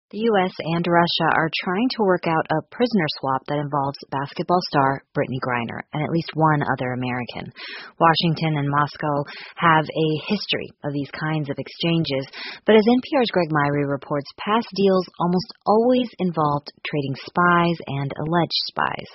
The U.S. and Russia are trying to work out a prisoner swap that involves basketball star Brittney Griner and at least one other American. Washington and Moscow have a history of these kinds of exchanges, but as NPR's Greg Myrie reports, past deals almost always involved trading spies and alleged spies.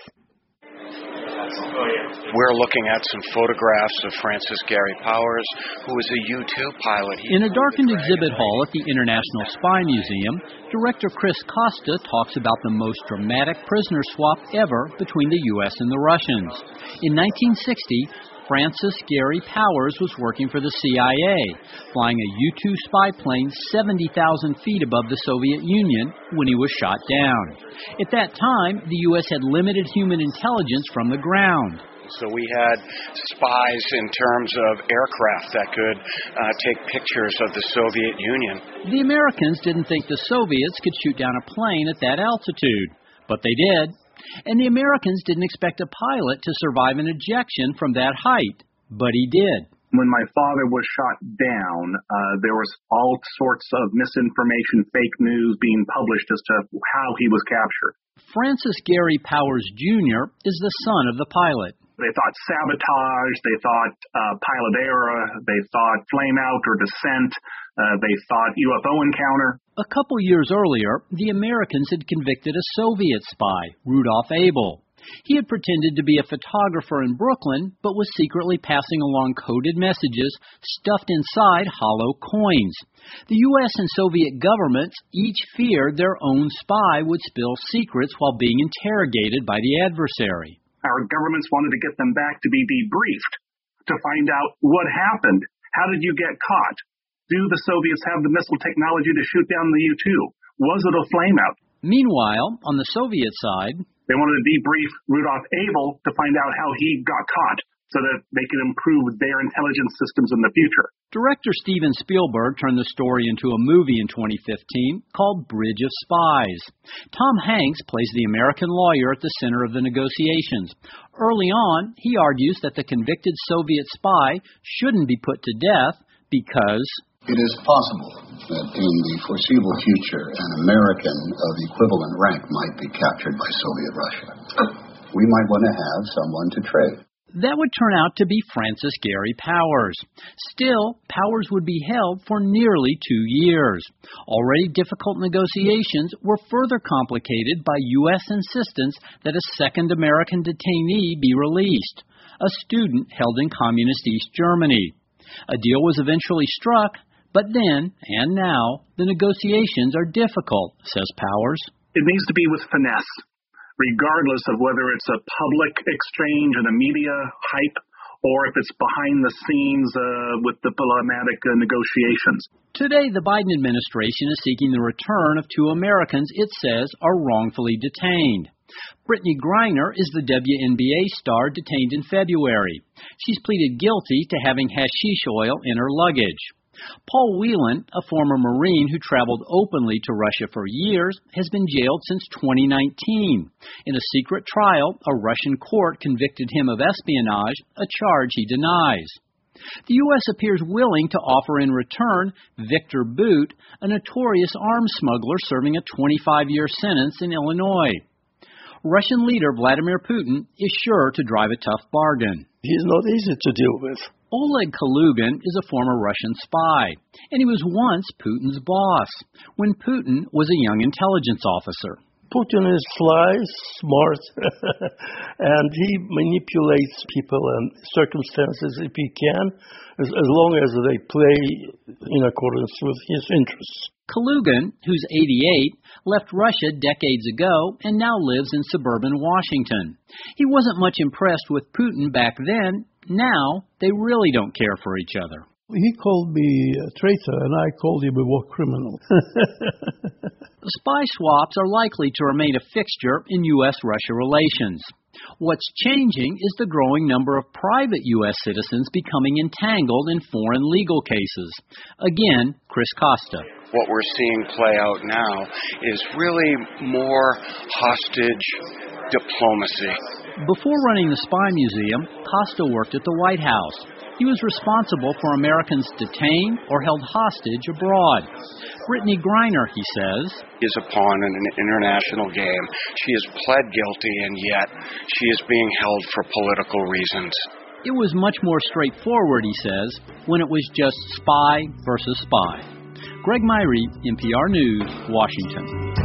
We're looking at some photographs of Francis Gary Powers, who was a U-2 pilot. In a darkened exhibit hall at the International Spy Museum, director Chris Costa talks about the most dramatic prisoner swap ever between the U.S. and the Russians. In 1960, Francis Gary Powers was working for the CIA, flying a U-2 spy plane 70,000 feet above the Soviet Union when he was shot down. At that time, the U.S. had limited human intelligence from the ground. So we had spies in terms of aircraft that could take pictures of the Soviet Union. The Americans didn't think the Soviets could shoot down a plane at that altitude, but they did. And the Americans didn't expect a pilot to survive an ejection from that height, but he did. When my father was shot down, there was all sorts of misinformation, fake news being published as to how he was captured. Francis Gary Powers, Jr. is the son of the pilot. They thought sabotage, they thought pilot error, they thought flame out or descent, they thought UFO encounter. A couple years earlier, the Americans had convicted a Soviet spy, Rudolf Abel. He had pretended to be a photographer in Brooklyn, but was secretly passing along coded messages stuffed inside hollow coins. The U.S. and Soviet governments each feared their own spy would spill secrets while being interrogated by the adversary. Our governments wanted to get them back to be debriefed, to find out what happened. How did you get caught? Do the Soviets have the missile technology to shoot down the U-2? Was it a flameout? Meanwhile, on the Soviet side, they wanted to debrief Rudolf Abel to find out how he got caught so that they could improve their intelligence systems in the future. Director Steven Spielberg turned the story into a movie in 2015 called Bridge of Spies. Tom Hanks plays the American lawyer at the center of the negotiations. Early on, he argues that the convicted Soviet spy shouldn't be put to death because it is possible that in the foreseeable future, an American of equivalent rank might be captured by Soviet Russia. We might want to have someone to trade. That would turn out to be Francis Gary Powers. Still, Powers would be held for nearly 2 years. Already difficult negotiations were further complicated by U.S. insistence that a second American detainee be released, a student held in communist East Germany. A deal was eventually struck, but then, and now, the negotiations are difficult, says Powers. It needs to be with finesse, regardless of whether it's a public exchange and a media hype, or if it's behind the scenes with diplomatic negotiations. Today, the Biden administration is seeking the return of 2 Americans it says are wrongfully detained. Brittney Griner is the WNBA star detained in February. She's pleaded guilty to having hashish oil in her luggage. Paul Whelan, a former Marine who traveled openly to Russia for years, has been jailed since 2019. In a secret trial, a Russian court convicted him of espionage, a charge he denies. The U.S. appears willing to offer in return Victor Bout, a notorious arms smuggler serving a 25-year sentence in Illinois. Russian leader Vladimir Putin is sure to drive a tough bargain. He's not easy to deal with. Oleg Kalugin is a former Russian spy, and he was once Putin's boss, when Putin was a young intelligence officer. Putin is sly, smart, and he manipulates people and circumstances if he can, as long as they play in accordance with his interests. Kalugin, who's 88, left Russia decades ago and now lives in suburban Washington. He wasn't much impressed with Putin back then. Now, they really don't care for each other. He called me a traitor, and I called him a war criminal. Spy swaps are likely to remain a fixture in U.S.-Russia relations. What's changing is the growing number of private U.S. citizens becoming entangled in foreign legal cases. Again, Chris Costa. What we're seeing play out now is really more hostage diplomacy. Before running the Spy Museum, Costa worked at the White House. He was responsible for Americans detained or held hostage abroad. Brittney Griner, he says, is a pawn in an international game. She has pled guilty, and yet she is being held for political reasons. It was much more straightforward, he says, when it was just spy versus spy. Greg Myrie, NPR News, Washington.